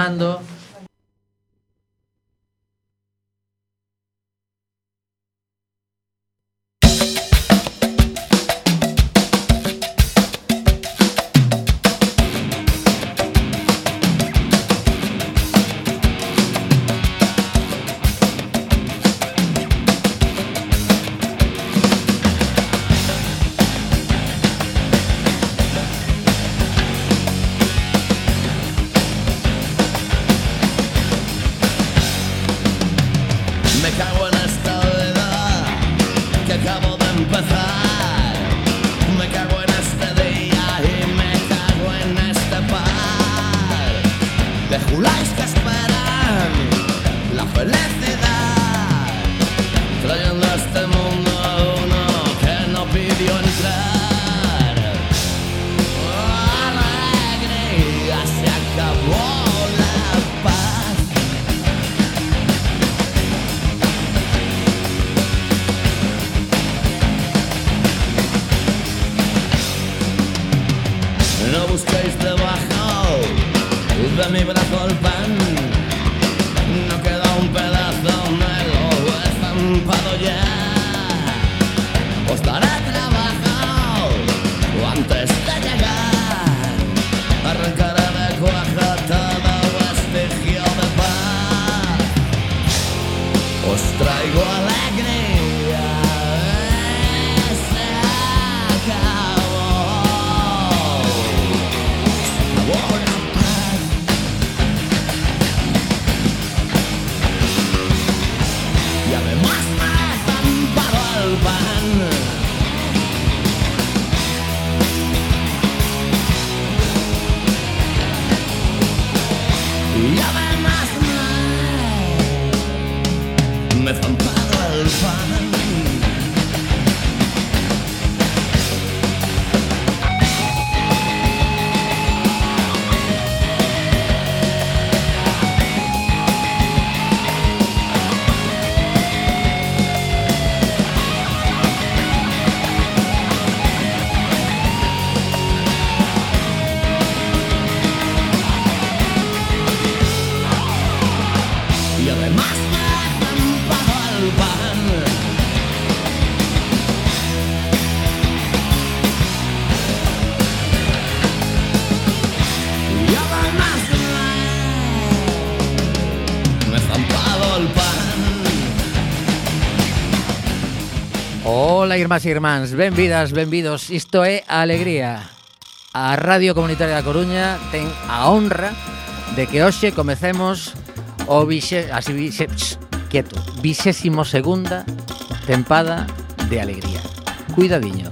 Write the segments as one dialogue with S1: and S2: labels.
S1: sonando. Ola, irmás e irmáns, benvidas, benvidos. Isto é a Alegría. A Radio Comunitaria da Coruña ten a honra de que hoxe comecemos o 22ª tempada de Alegría. Cuidadiño.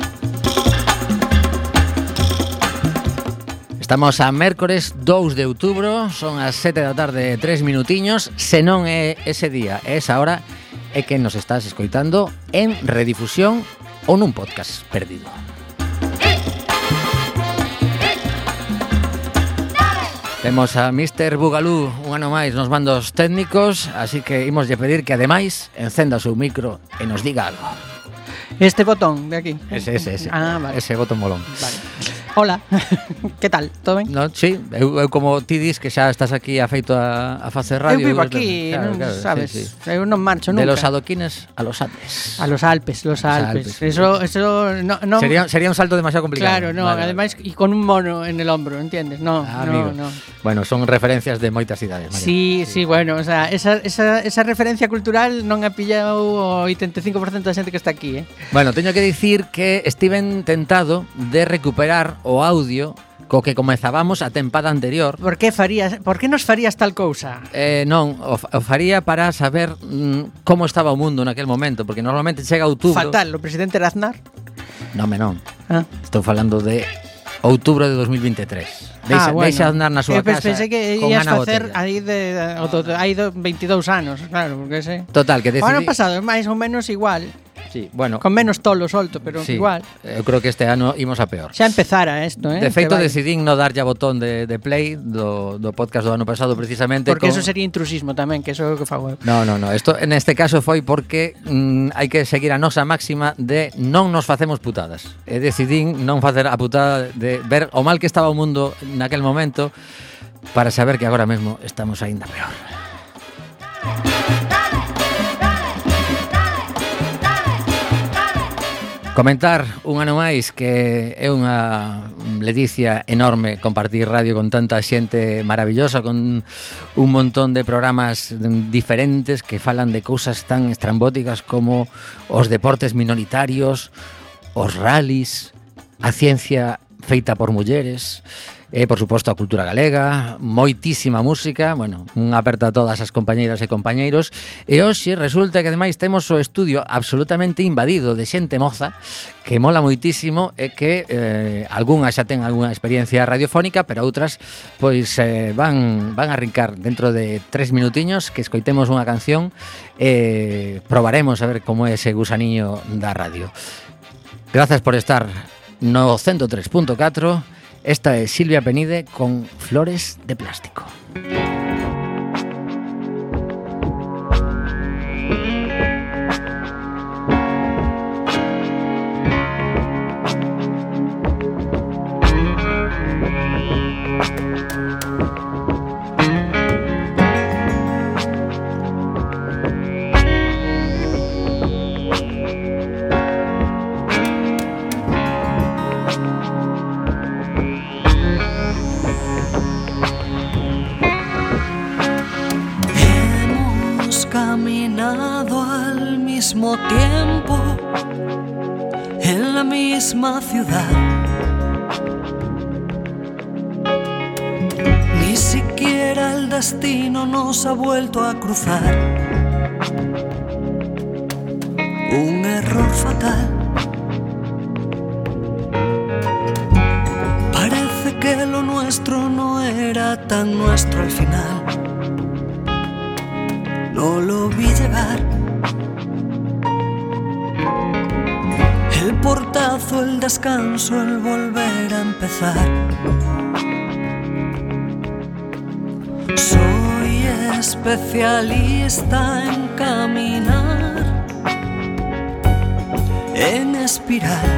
S1: Estamos a mércores 2 de outubro, son as 7 da tarde 3 minutiños. Se non é ese día, é esa hora, é que nos estás escoitando en redifusión ou nun podcast perdido. Temos a Mr. Bugalú un ano máis nos mandos técnicos, así que imoslle pedir que ademais encenda o seu micro e nos diga algo.
S2: Este botón de aquí.
S1: Ese.
S2: Ah, vale.
S1: Ese botón molón.
S2: Vale. Hola, que tal? Todo ben?
S1: No, sí, eu como ti dis que xa estás aquí afeito a facer radio.
S2: Eu vivo aquí, claro, sabes, sí. Eu non marcho nunca.
S1: De los adoquines a los Alpes.
S2: A los Alpes. Eso no
S1: sería un salto demasiado complicado.
S2: Claro, no, vale. Además y con un mono en el hombro, ¿entiendes? No.
S1: Bueno, son referencias de moitas cidades, María.
S2: Sí, bueno, o sea, esa referencia cultural non ha pillado o 85% da xente que está aquí,
S1: Bueno, teño que dicir que estiven tentado de recuperar o audio co que comezábamos a tempada anterior.
S2: Por que nos farías tal cousa?
S1: Non, o faría para saber como estaba o mundo naquel momento, porque normalmente chega outubro.
S2: Fatal, o presidente era Aznar?
S1: Non. Estou falando de outubro de 2023. Deixa Aznar na súa casa.
S2: Pensei que ías facer aí hai 22 anos, claro, porque sei.
S1: Total, que decidí.
S2: O ano pasado, máis ou menos igual.
S1: Sí, bueno,
S2: con menos tolo solto, pero sí, igual.
S1: Eu creo que este ano imos a peor.
S2: Xa empezara isto,
S1: De feito, decidín non darlle a botón de play do podcast do ano pasado precisamente.
S2: Porque eso sería intrusismo tamén, que eso é o que fago eu.
S1: No. Esto, en este caso foi porque hai que seguir a nosa máxima de non nos facemos putadas. E decidín non facer a putada de ver o mal que estaba o mundo naquel momento para saber que agora mesmo estamos aínda peor. Comentar un ano máis que é unha ledicia enorme compartir radio con tanta xente maravillosa, con un montón de programas diferentes que falan de cousas tan estrambóticas como os deportes minoritarios, os rallies, a ciencia feita por mulleres, e, por suposto, a cultura galega, moitísima música, bueno, unha aperta a todas as compañeiras e compañeiros, e hoxe resulta que ademais temos o estudio absolutamente invadido de xente moza, que mola moitísimo e que algunhas xa ten algunha experiencia radiofónica, pero outras pois van a arrincar dentro de 3 minutiños que escoitemos unha canción e probaremos a ver como é ese gusaniño da radio. Grazas por estar no 103.4. Esta es Silvia Penide con Flores de Plástico.
S3: Tiempo en la misma ciudad, ni siquiera el destino nos ha vuelto a cruzar. Un error fatal. Parece que lo nuestro no era tan nuestro al final. No lo vi llegar. El portazo, el descanso, el volver a empezar. Soy especialista en caminar en espiral.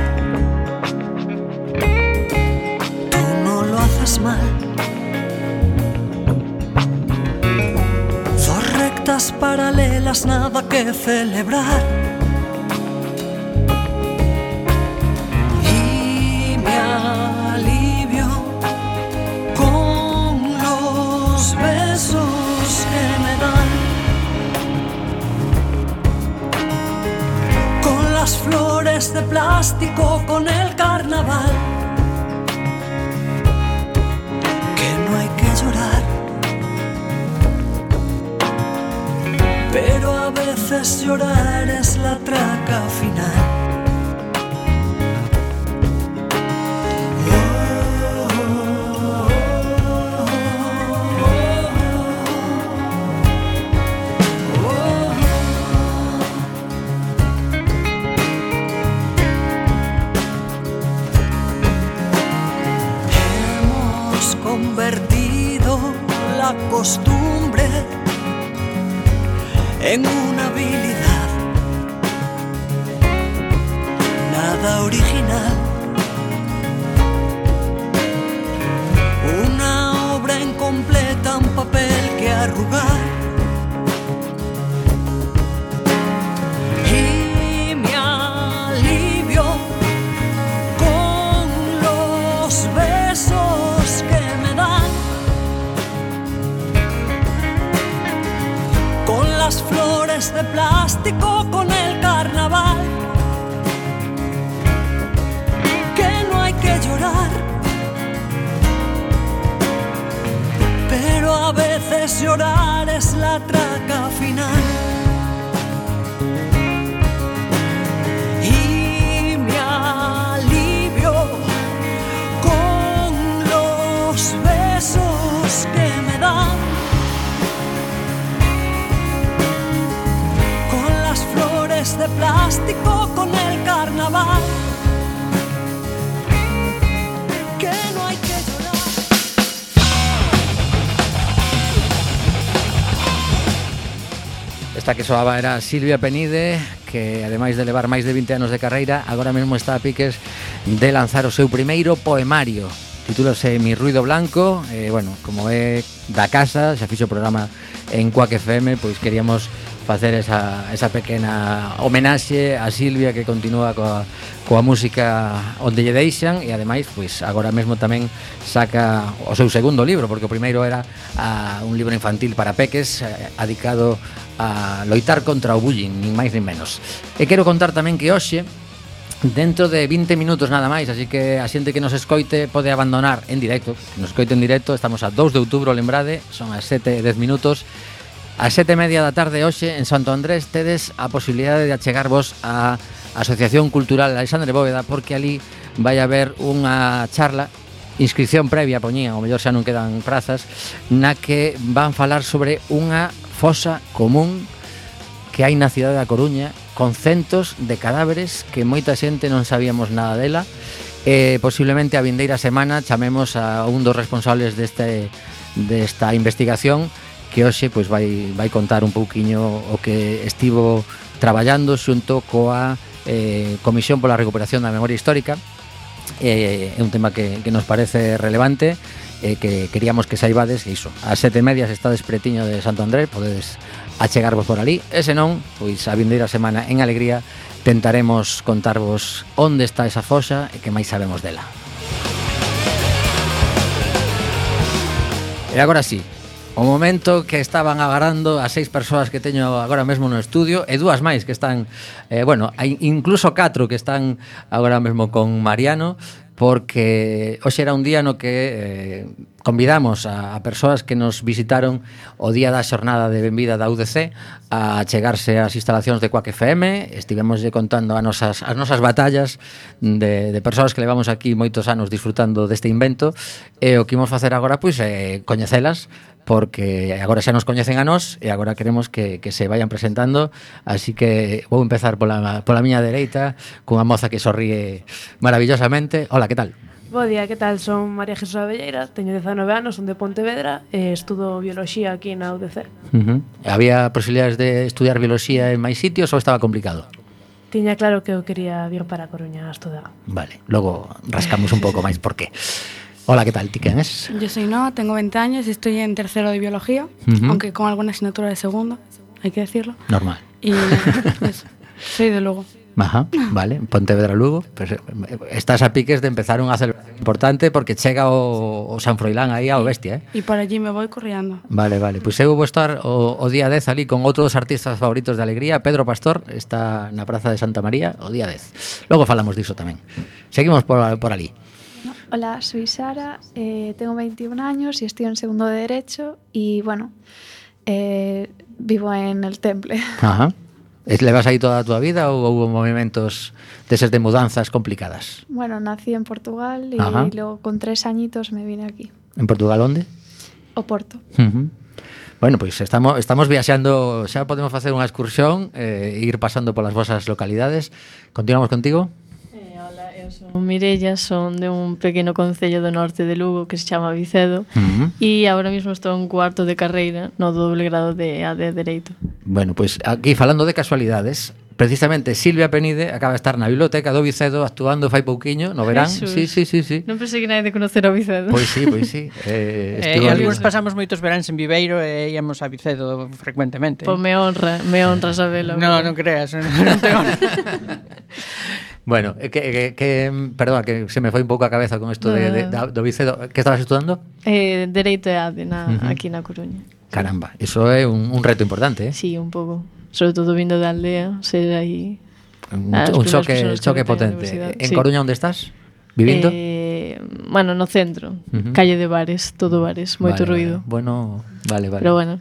S3: Tú no lo haces mal. Dos rectas paralelas, nada que celebrar. Flores de plástico con el carnaval, que no hay que llorar, pero a veces llorar es la traca final. La costumbre en una habilidad, nada original, una obra incompleta, un papel que arrugar. Y me alivio con los besos que me dan, con las flores de plástico, con el carnaval, que no hay que llorar, pero a veces llorar es la traca final. Y me alivio con los besos que me dan, de plástico, con el carnaval, que no hay que llorar.
S1: Esta que soaba era Silvia Penide, que ademais de levar máis de 20 anos de carreira, agora mesmo está a piques de lanzar o seu primeiro poemario. titúlase Mi Ruido Blanco. Bueno, como é da casa, xa fixo o programa en Quack FM, pois queríamos facer esa pequena homenaxe a Silvia, que continúa coa música onde lle deixan, e ademais, pois agora mesmo tamén saca o seu segundo libro, porque o primeiro era un libro infantil para peques, adicado a loitar contra o bullying, nin máis nin menos. E quero contar tamén que hoxe, dentro de 20 minutos nada máis, así que a xente que nos escoite pode abandonar en directo, que nos escoite en directo. Estamos a 2 de outubro, lembrade, son as 7:10 minutos. Ás 7:30 da tarde hoxe en Santo Andrés tedes a posibilidade de achegarvos á Asociación Cultural Alexandre Bóveda, porque ali vai haber unha charla, inscripción previa poñían, ou mellor xa non quedan prazas, na que van falar sobre unha fosa común que hai na cidade da Coruña, con centos de cadáveres que moita xente non sabíamos nada dela. Posiblemente a vindeira semana chamemos a un dos responsables desta investigación, que hoxe pois vai contar un pouquiño o que estivo traballando xunto coa Comisión pola Recuperación da Memoria Histórica. É un tema que nos parece relevante, que queríamos que saibades, e iso, ás 7:30 se estades pretiño de Santo Andrés, podedes achegarvos por ali, e senón, pois a vindeira semana en Alegría tentaremos contarvos onde está esa foxa e que máis sabemos dela. E agora sí, o momento que estaban agarrando as 6 persoas que teño agora mesmo no estudio, e 2 máis que están, bueno, hai incluso 4 que están agora mesmo con Mariano, porque hoxe era un día no que convidamos a persoas que nos visitaron o día da xornada de benvida da UDC a chegarse ás instalacións de Quack FM. Estivemos contando as nosas batallas de persoas que levamos aquí moitos anos disfrutando deste invento, e o que imos facer agora pois é coñecelas, porque agora xa nos coñecen a nós e agora queremos que se vayan presentando. Así que vou empezar pola miña dereita, cunha moza que sorríe maravillosamente. Hola, que tal?
S4: Bo día, que tal? Son María Jesús Abelleira, teño 19 anos, son de Pontevedra e estudo bioloxía aquí na UDC.
S1: Había posibilidades de estudiar bioloxía en máis sitios ou estaba complicado?
S4: Tiña claro que eu quería vir para a Coruña a estudar.
S1: Vale, logo rascamos un pouco máis por qué. Hola, ¿qué tal? ¿Ti quién es?
S5: Yo soy Noa, tengo 20 años y estoy en tercero de biología, aunque con alguna asignatura de segundo, hay que decirlo.
S1: Normal.
S5: Y eso, soy de Lugo.
S1: Ajá, vale, Pontevedra Lugo. Pues, estás a piques de empezar unha celebración importante, porque chega o San Froilán aí ao bestia,
S5: Y por allí me voy corriendo.
S1: Vale, pois eu vou estar o día 10 ali con outro dos artistas favoritos de Alegría, Pedro Pastor, está na Praza de Santa María o día 10. Logo falamos diso tamén. Seguimos por ali.
S6: Hola, soy Sara, tengo 21 años y estoy en segundo de Derecho y, bueno, vivo en el Temple.
S1: Ajá. ¿Le vas ahí toda a tua vida ou hubo movimentos deses de mudanzas complicadas?
S6: Bueno, nací en Portugal y luego con 3 añitos me vine aquí.
S1: ¿En Portugal onde?
S6: Oporto.
S1: Bueno, pois estamos viaxando, xa podemos facer unha excursión e ir pasando polas vosas localidades. Continuamos contigo?
S7: Hola, eu son Mirella, son de un pequeno concello do norte de Lugo que se chama Vicedo, e agora mesmo estou en cuarto de carreira no doble grado de AD Dereito.
S1: Bueno, pois aquí falando de casualidades, precisamente Silvia Penide acaba de estar na biblioteca do Vicedo actuando fai pouquiño no verán. Sí.
S7: Non pensei que nadie de conocer ao Vicedo.
S1: Pois sí.
S2: Algúns pasamos moitos veráns en Viveiro e íamos a Vicedo frecuentemente.
S7: Pois me honra sabelo.
S2: Non creas, non tengo.
S1: Bueno, perdón, que se me foi un pouco a cabeza con isto do Vicedo. Que estabas estudando?
S7: Dereito e AD aquí na Coruña.
S1: Caramba, iso é un reto importante,
S7: Sí, un pouco. Sobre todo vindo da aldea, ser aí
S1: un choque potente. En Coruña onde estás? Vivindo?
S7: Bueno, no centro, calle de bares, todo bares, moito ruido.
S1: Bueno, vale.
S7: Pero bueno,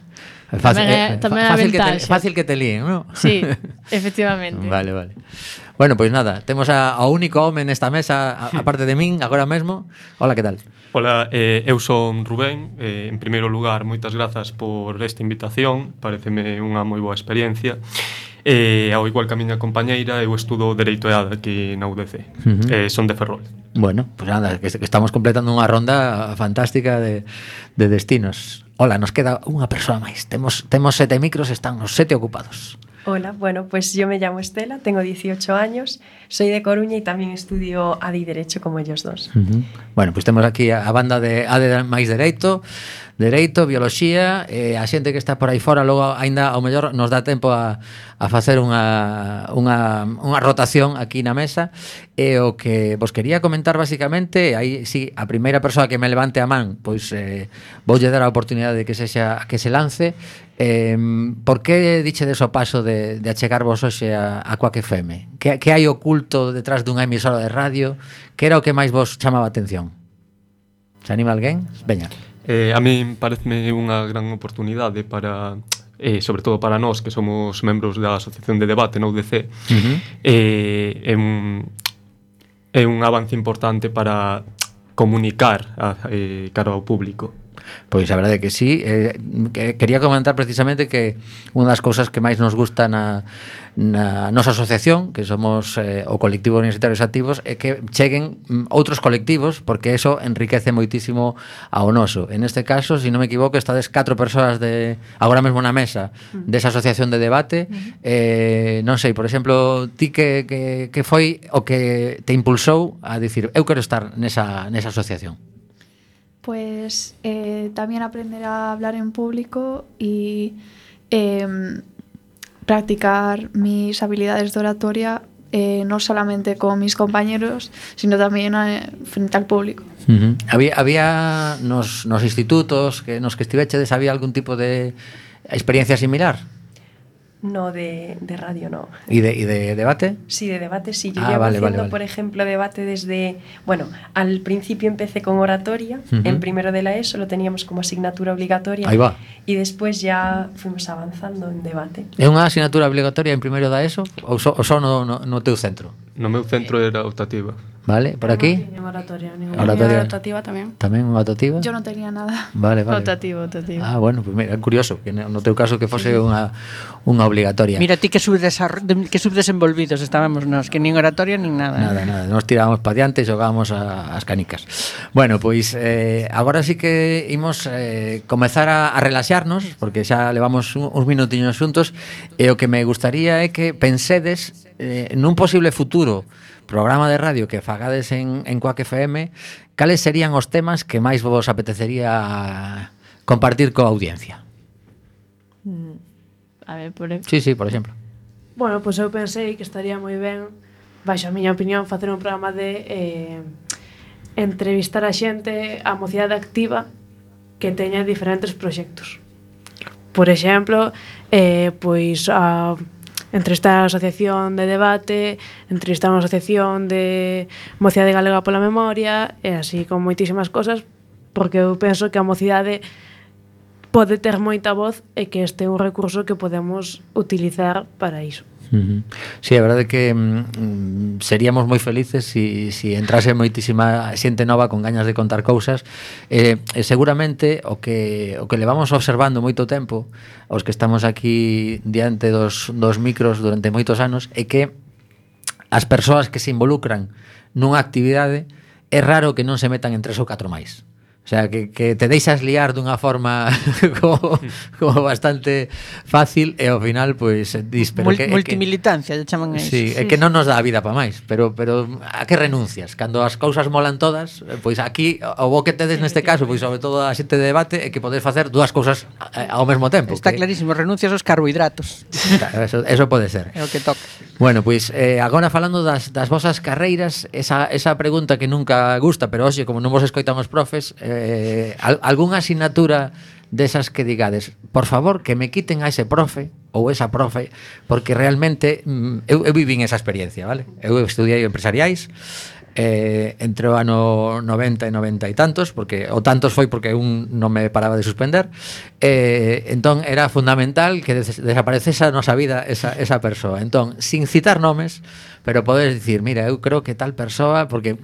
S1: fácil que te líen, ¿no?
S7: Sí, efectivamente.
S1: Vale. Bueno, pois nada, temos ao único home nesta mesa, aparte de min, agora mesmo. Hola, que tal?
S8: Hola, eu son Rubén. En primeiro lugar, moitas grazas por esta invitación, pareceme unha moi boa experiencia. Ao igual que a miña compañeira, eu estudo Dereito e AD aquí na UDC. Son de Ferrol.
S1: Bueno, pues nada, que estamos completando unha ronda fantástica de destinos. Hola, nos queda unha persoa máis. Temos 7 micros, están os 7 ocupados.
S9: Hola, bueno, pues yo me llamo Estela, tengo 18 años, soy de Coruña y también estudio AD y Derecho como ellos dos.
S1: Bueno, pois temos aquí a banda de AD máis Dereito, Bioloxía, a xente que está por aí fora, logo aínda ao mellor nos dá tempo a facer unha rotación aquí na mesa, e o que vos quería comentar basicamente, aí sí, a primeira persoa que me levante a man, pois voulle dar a oportunidade de que se lance. Por que dichedes o paso de achegarvos hoxe a Quack FM? Que hai oculto detrás dunha emisora de radio? Que era o que máis vos chamaba a atención? Se anima alguén? Veña.
S8: A mí pareceme unha gran oportunidade para, sobre todo para nós que somos membros da Asociación de Debate na UDC, é un avance importante para comunicar cara ao público.
S1: Pois a verdade que sí, quería comentar precisamente que unha das cousas que máis nos gusta na nosa asociación, que somos o colectivo Universitarios Activos, é que cheguen outros colectivos, porque eso enriquece moitísimo ao noso. En este caso, se non me equivoco, estades 4 persoas agora mesmo na mesa desa asociación de debate. Non sei, por exemplo, ti que foi o que te impulsou a dicir eu quero estar nesa asociación?
S6: Pues también aprender a hablar en público y practicar mis habilidades de oratoria, no solamente con mis compañeros, sino también frente al público.
S1: Había nos institutos nos que estivechedes, había algún tipo de experiencia similar?
S9: No, de radio no.
S1: ¿Y de debate?
S9: Sí, de debate sí. Yo llevo haciendo, por ejemplo, debate desde... Bueno, al principio empecé con oratoria, en primero de la ESO lo teníamos como asignatura obligatoria.
S1: Ahí va.
S9: Y después ya fuimos avanzando en debate.
S1: É unha asignatura obligatoria en primeiro da ESO ou só no teu centro?
S8: No meu centro era optativa.
S1: Vale, por aquí?
S4: Oratoria
S5: Optativa tamén.
S1: Tamén unha optativa?
S6: Yo no tenía nada.
S1: Vale.
S7: Optativa.
S1: Ah, bueno, pues mira, curioso que no teu caso que fose unha obligatoria.
S2: Mira ti que subdesenvolvidos estábamos nós, que nin oratoria nin nada.
S1: Nada, nos tirábamos pa diante e xogábamos as canicas. Bueno, pois agora sí que imos comezar a relaxarnos, porque xa levamos uns minutiños xuntos, e o que me gustaría é que pensedes nun posible futuro programa de radio que fagades en Quack FM, cales serían os temas que máis vos apetecería compartir coa audiencia?
S7: A ver,
S1: Sí, por exemplo.
S4: Bueno, pois eu pensei que estaría moi ben, baixo a miña opinión, facer un programa de entrevistar a xente, a mocidade activa que teña diferentes proxectos. Por exemplo, pois entrevistar a Asociación de Debate, entrevistar a Asociación de Mocidade Galega pola Memoria, e así con moitísimas cosas, porque eu penso que a mocidade pode ter moita voz e que este é un recurso que podemos utilizar para iso.
S1: Sí, a verdade que seríamos moi felices si entrase moitísima xente nova con gañas de contar cousas, seguramente o que levamos observando moito tempo os que estamos aquí diante dos micros durante moitos anos é que as persoas que se involucran nunha actividade é raro que non se metan en 3 ou 4 máis. O sea, que te deixas liar dunha forma como bastante fácil e ao final, pois, dis, pero
S2: multimilitancia, lle chaman a iso.
S1: Sí, é que non nos dá a vida para máis, pero a que renuncias? Cando as cousas molan todas, pois aquí o bo que tedes neste caso, pois sobre todo a xente de debate, é que podes facer dúas cousas ao mesmo tempo.
S2: Está clarísimo, renuncias aos carbohidratos.
S1: Eso pode ser.
S2: É o que toca.
S1: Bueno, pois agora falando das vosas carreiras, esa pregunta que nunca gusta, pero hoxe, como non vos escoitamos profes, algunha asignatura desas que digades, por favor, que me quiten a ese profe ou esa profe, porque realmente eu vivín esa experiencia, vale? Eu estudiei empresariais entre o ano 90 e 90 e tantos, porque o tantos foi porque un non me paraba de suspender, entón era fundamental que desaparecese a nosa vida esa persoa. Entón, sin citar nomes, pero podes dicir, mira, eu creo que tal persoa, porque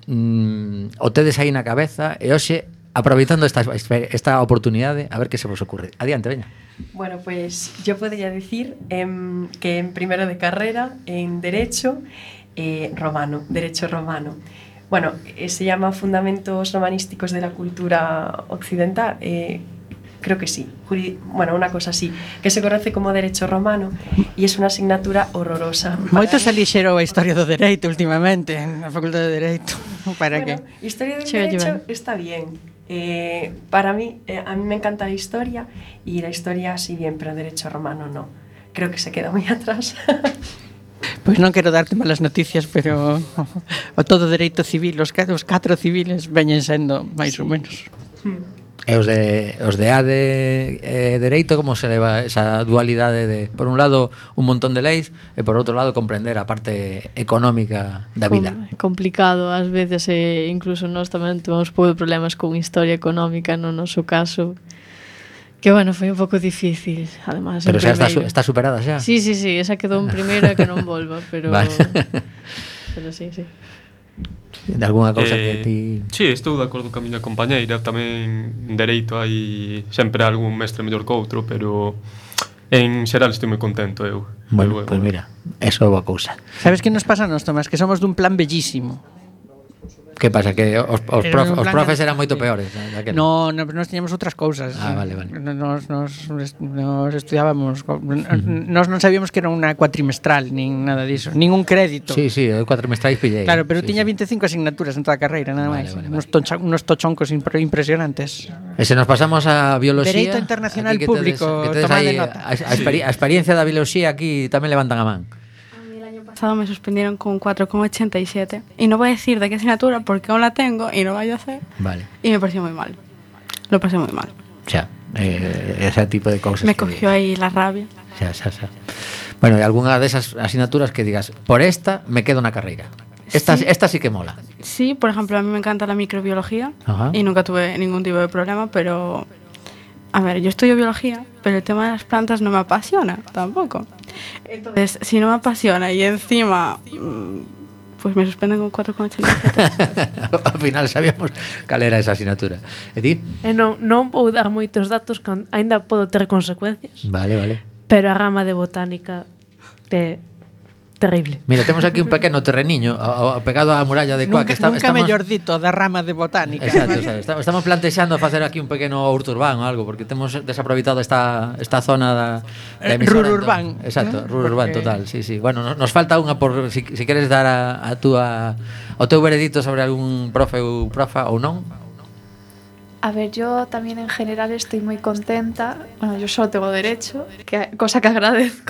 S1: o tedes aí na cabeza, e hoxe aproveitando esta oportunidade, a ver que se vos ocurre. Adiante, veña.
S9: Bueno, pues yo podría decir que en primero de carrera, en Derecho Romano. Bueno, se llama Fundamentos Romanísticos de la Cultura Occidental. creo que sí, bueno, una cosa así, que se conoce como Derecho Romano e é unha asignatura horrorosa.
S2: Moito se lixerou a historia do dereito últimamente na Facultade de Dereito. Para
S9: bueno,
S2: que
S9: historia del derecho está bien. Para mí, a mí me encanta la historia y la historia sí bien, pero Derecho Romano no. Creo que se queda muy atrás.
S2: Pois non quero darte malas noticias, pero o todo dereito civil, os 4 civiles veñen sendo máis ou menos.
S1: E os de ADE Dereito, como se leva esa dualidade de, por un lado, un montón de leis e por outro lado, comprender a parte económica da vida?
S7: Complicado, ás veces, incluso nós tamén temos pouco problemas con historia económica no noso caso, que, bueno, foi un pouco difícil, además.
S1: Pero xa está superada xa?
S7: Sí, esa quedou en primeiro e que non volva, pero...
S1: Vale.
S7: Pero sí.
S1: De alguna cousa que ti...
S8: Sí, estou de acordo con a miña compañeira. Tamén en Dereito hai sempre algún mestre mellor que outro, pero en xeral estou moi contento eu.
S1: Bueno, pues mira, eso é boa cousa.
S2: Sabes que nos pasa a nos, Tomás? Que somos dun plan bellísimo.
S1: Que pasa? Que os profes eran moito peores?
S2: No, nós tiñamos outras cousas.
S1: Vale.
S2: Nos estudiábamos... Nós non sabíamos que era unha cuatrimestral, nin nada diso, nin un crédito.
S1: Sí, eu cuatrimestrais pillei.
S2: Claro, pero tiña 25 asignaturas en toda a carreira, nada máis. Unos tochoncos impresionantes.
S1: E se nos pasamos a bioloxía...
S2: Dereito internacional público, toma de nota.
S1: A experiencia da bioloxía aquí tamén levantan a man.
S5: Pasado me suspendieron con 4,87 y no voy a decir de qué asignatura porque aún la tengo y no vaya a hacer.
S1: Vale.
S5: Y me pareció muy mal. Lo pasé muy mal.
S1: O sea, ese tipo de cosas.
S5: Me cogió ahí la rabia.
S1: Xa. Bueno, e algunha desas asignaturas que digas, por esta me quedo na carreira. Esta sí que mola.
S5: Sí, por ejemplo, a mí me encanta la microbiología.
S1: Ajá.
S5: Y nunca tuve ningún tipo de problema, pero... A ver, yo estudio biología, pero el tema de las plantas no me apasiona tampoco. Entonces, si no me apasiona y encima pues me suspenden con 4,87.
S1: Al final sabíamos cal era esa asignatura. E ti?
S4: Non vou dar moitos datos, ainda podo ter consecuencias.
S1: Vale.
S4: Pero a rama de botánica é terrible.
S1: Mira, temos aquí un pequeno terreniño pegado á muralla de Coa.
S2: Nunca mellor dito da rama de botánica.
S1: Exacto. Estamos plantexando facer aquí un pequeno urto urbán ou algo, porque temos desaproveitado esta zona da emisora.
S2: Rururbán.
S1: Exacto, rururbán total, sí. Bueno, nos falta unha por si queres dar o teu veredito sobre algún profe ou profa ou non.
S6: A ver, yo también en general estoy muy contenta. Bueno, yo solo tengo derecho, cosa que agradezco.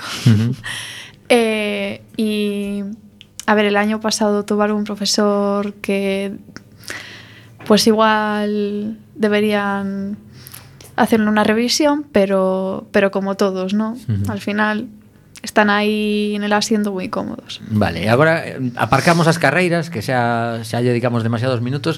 S6: Y a ver, el año pasado tuve algún profesor que pues igual deberían hacerle una revisión, pero como todos, ¿no? Al final están aí en el asiento moi cómodos.
S1: Vale, e agora aparcamos as carreiras, que xa lle dedicamos demasiados minutos.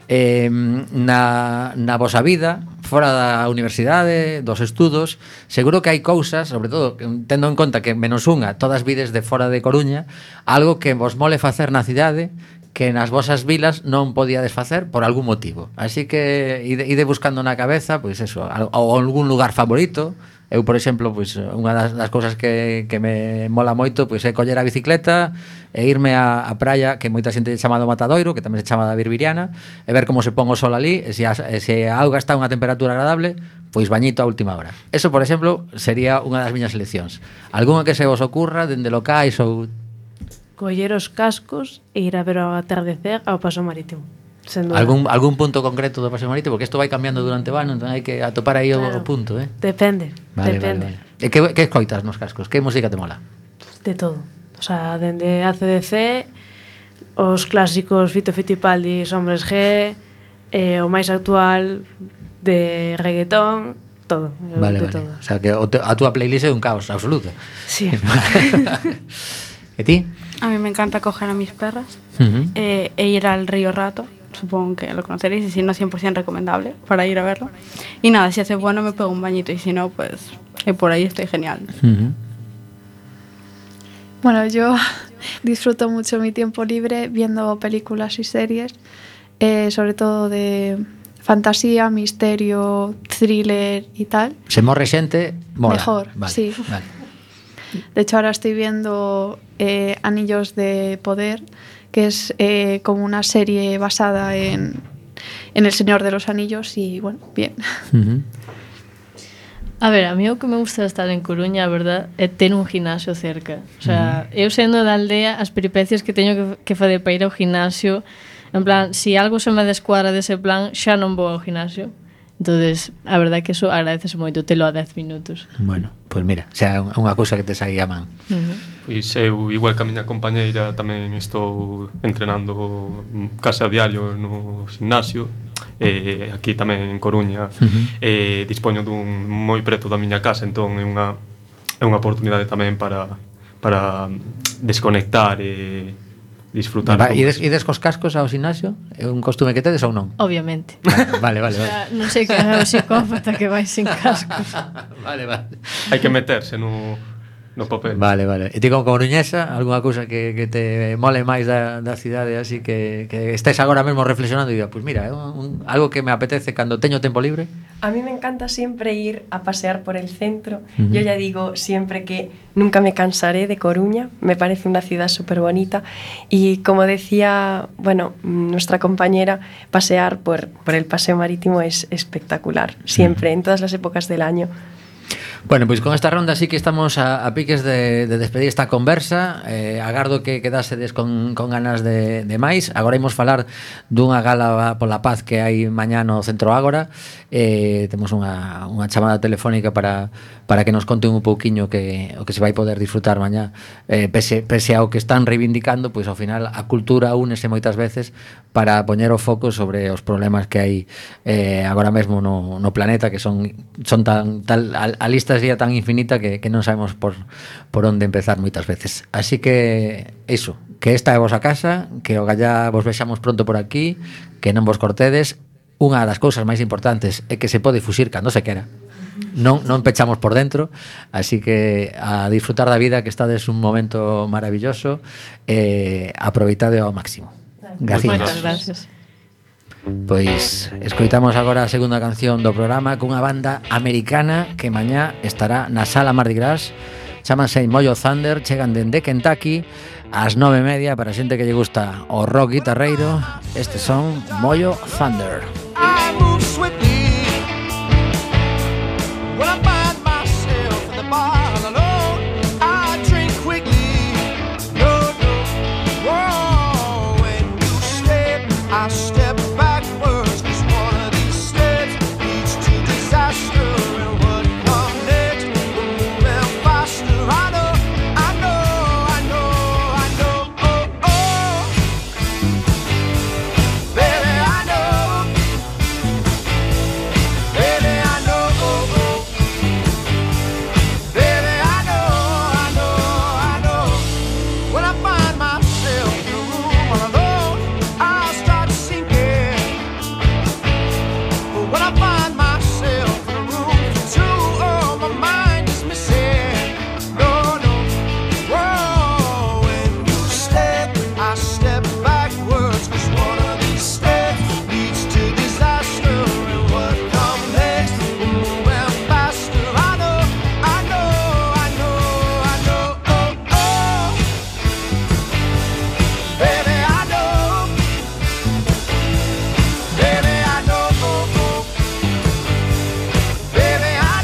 S1: Na vosa vida, fora da universidade, dos estudos, seguro que hai cousas, sobre todo tendo en conta que menos unha, todas vides de fora de Coruña, algo que vos mole facer na cidade que nas vosas vilas non podíades facer por algún motivo. Así que ide buscando na cabeza, pois eso, ou algún lugar favorito. Eu, por exemplo, pois unha das cousas que me mola moito pois é coller a bicicleta e irme á praia, que moita xente chama do Matadoiro, que tamén se chama da Birbiriana, e ver como se pon o sol ali, e se a auga está a unha temperatura agradable, pois bañito a última hora. Eso, por exemplo, sería unha das miñas eleccións. Algúnha que se vos ocurra, dende locais ou...
S4: Coller os cascos e ir a ver o atardecer ao Paso Marítimo.
S1: Algún punto concreto do Paseo Marítimo, porque isto vai cambiando durante o ano, entón hai que atopar aí o punto,
S4: Depende.
S1: Vale. E que escoitas nos cascos? Que música te mola?
S4: De todo. O sea, dende ACDC, os clásicos Fito Fitipaldi, Hombres G, o máis actual de reggaetón, todo.
S1: Vale.
S4: Todo.
S1: O sea, que a túa playlist é un caos absoluto.
S4: Sí.
S1: E ti?
S5: A mí me encanta coger a mis perras e ir al río Rato. Supongo que lo conoceréis, y si no, 100% recomendable para ir a verlo. Y nada, si hace bueno me pego un bañito, y si no, pues por ahí estoy genial.
S6: Bueno, yo disfruto mucho mi tiempo libre viendo películas y series, sobre todo de fantasía, misterio, thriller y tal.
S1: Se morre xente, mola.
S6: Mejor,
S1: vale,
S6: sí.
S1: Vale.
S6: De hecho, ahora estoy viendo Anillos de Poder, que es como una serie basada en El Señor de los Anillos, y bueno, bien.
S7: A ver, a mí o que me gusta de estar en Coruña, a verdad, é ter un gimnasio cerca. O sea, eu sendo da aldea, as peripecias que teño que fazer para ir ao gimnasio, en plan, si algo se me descuadra dese plan, xa non vou ao gimnasio. Entonces, a verdade é que eso agradecese moito, telo a 10 minutos.
S1: Bueno, pois mira, xa é unha cousa que te saí a man.
S8: Pois eu, igual que a miña compañeira, tamén estou entrenando case a diario no gimnasio. Aquí tamén en Coruña dispoño dun moi preto da miña casa, entón é unha oportunidade tamén para desconectar e disfrutar.
S1: Ides cos cascos ao gimnasio? É un costume que tedes ou non?
S7: Obviamente.
S1: Vale.
S7: O sea, non sei que é o psicópata que vai sin cascos.
S1: Vale.
S8: Hai que meterse no papel.
S1: Vale. E ti como coruñesa, algunha cousa que te mole máis da cidade, así que estés agora mesmo reflexionando e diga, pues mira, algo que me apetece cando teño tempo libre?
S9: A mí me encanta siempre ir a pasear por el centro. Yo ya digo siempre que nunca me cansaré de Coruña. Me parece una ciudad súper bonita. Y como decía, bueno, nuestra compañera, pasear por el paseo marítimo es espectacular. Siempre, en todas las épocas del año.
S1: Bueno, pois con esta ronda sí que estamos a piques de despedir esta conversa. Agardo que quedásedes con ganas de máis. Agora imos falar dunha gala pola paz que hai mañá no Centro Ágora. Temos unha chamada telefónica para que nos conten un pouquiño o que se vai poder disfrutar mañá. Pese ao que están reivindicando, pois ao final a cultura únese moitas veces para poñer o foco sobre os problemas que hai agora mesmo no planeta, que son a lista sería tan infinita que non sabemos por onde empezar moitas veces. Así que iso, que esta é a vosa casa, que o gallá vos vexamos pronto por aquí, que non vos cortedes. Unha das cousas máis importantes é que se pode fuxir cando se quera. Non pechamos por dentro, así que a disfrutar da vida, que estades un momento maravilloso, aproveitade ao máximo.
S7: Moitas gracias.
S1: Pois escoitamos agora a segunda canción do programa cunha banda americana que mañá estará na Sala Mardi Gras. Chámanse Mojo Thunder, chegan dende Kentucky ás 9:30 para a xente que lle gusta o rock guitarreiro. Estes son Mojo Thunder.
S10: I move swiftly when I find myself in the bar alone. I drink quickly, no, whoa. When you step, I step backwards, 'cause one of these steps leads to disaster. And what comes next will move them faster. I know, oh. Baby, I know. Baby, I know. Baby, I know. When I find myself in a room all alone, I'll start sinking. But when I find myself in a room for two, oh, my mind is missing. No, whoa. When you step, I step backwards, 'cause one of these steps leads to disaster. And what comes next will move them faster. I know, oh. Baby, I know. Baby, I know, oh. Baby, I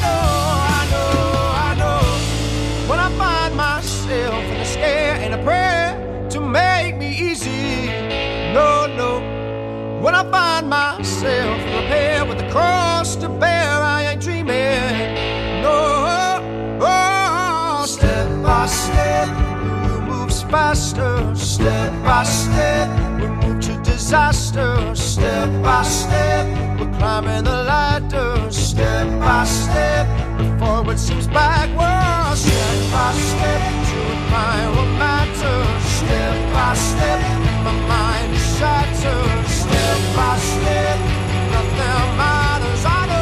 S10: know. When I find myself in a scare and a prayer to make me easy. No. When I find myself prepared with the cross to bear, I ain't dreaming. No. Oh, step by step, the room moves faster. Step by step, we move to disaster. Step by step, we're climbing the ladder. Step by step, the forward seems backwards. Step by step, to admire what matters. Step by step, my mind is shattered. Step by step, nothing matters. I know.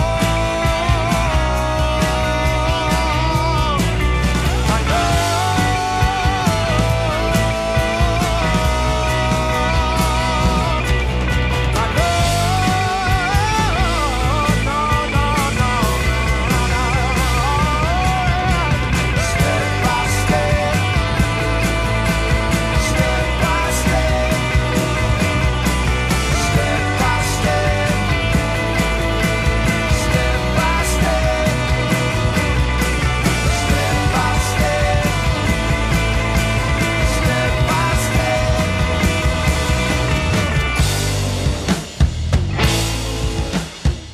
S10: I know.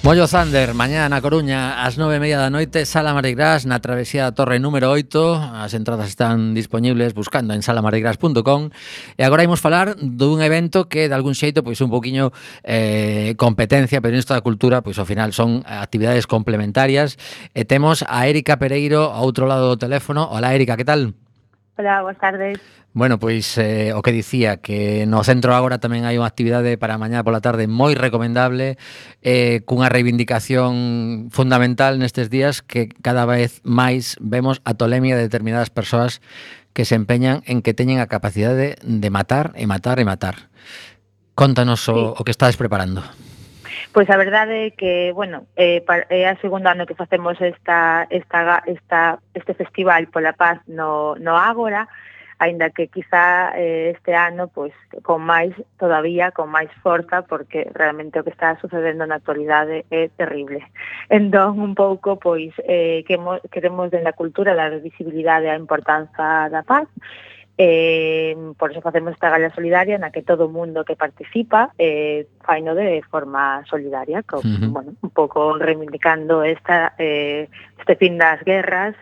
S1: Mollo Thunder, mañá na Coruña ás 9:30 da noite, Sala Marigras, na travesía da Torre número 8. As entradas están disponibles buscando en salamarigras.com. E agora imos falar dun evento que de algún xeito pois un poquinho competencia, pero nisto da cultura pois ao final son actividades complementarias. E temos a Érica Pereiro ao outro lado do teléfono. Hola Érica, que tal?
S11: Hola, boas tardes.
S1: Bueno, pois o que dicía, que no Centro Ágora tamén hai unha actividade para mañá pola tarde moi recomendable, cunha reivindicación fundamental nestes días, que cada vez máis vemos a tolemia de determinadas persoas que se empeñan en que teñen a capacidade de matar e matar e matar. Contanos o que estades preparando.
S11: Pois a verdade é que, bueno, é a segundo ano que facemos este festival pola paz no Ágora, aínda que quizá este ano pois con máis forza, porque realmente o que está sucedendo na actualidade é terrible. Entón, un pouco, pois, queremos dende a cultura dar visibilidade á importanza da paz. Por eso facemos esta gala solidaria na que todo o mundo que participa faino de forma solidaria, bueno, un pouco reivindicando este fin das guerras,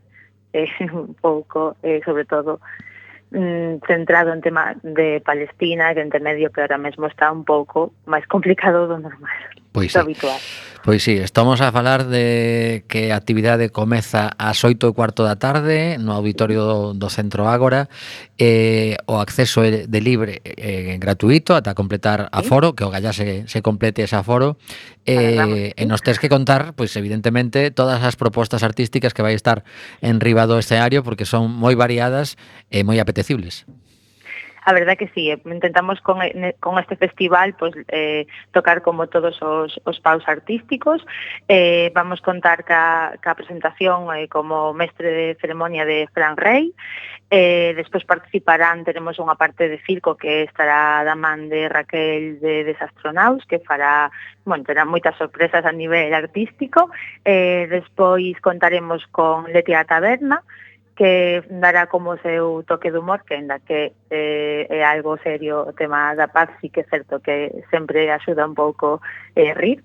S11: un pouco, sobre todo, centrado en tema de Palestina, que entre medio que ahora mesmo está un pouco máis complicado do normal, do habitual.
S1: Pois sí, estamos a falar de que a actividade comeza ás 8:15 da tarde no auditorio do Centro Ágora. O acceso é de libre gratuito ata completar aforo, que o gallá se complete ese aforo. E nos tes que contar, pois evidentemente, todas as propostas artísticas que vai estar en riba do escenario, porque son moi variadas e moi apetecibles.
S11: A verdade que sí, intentamos con este festival pues, tocar como todos os paus artísticos. Vamos contar ca presentación como mestre de ceremonia de Fran Rey. Despois participarán, tenemos unha parte de circo que estará da man de Raquel de Desastronauts, que fará, bueno, terá moitas sorpresas a nivel artístico. Despois contaremos con Leti a Taberna, que dará como seu toque de humor, que ainda que é algo serio o tema da paz, sí que é certo que sempre axuda un pouco rir.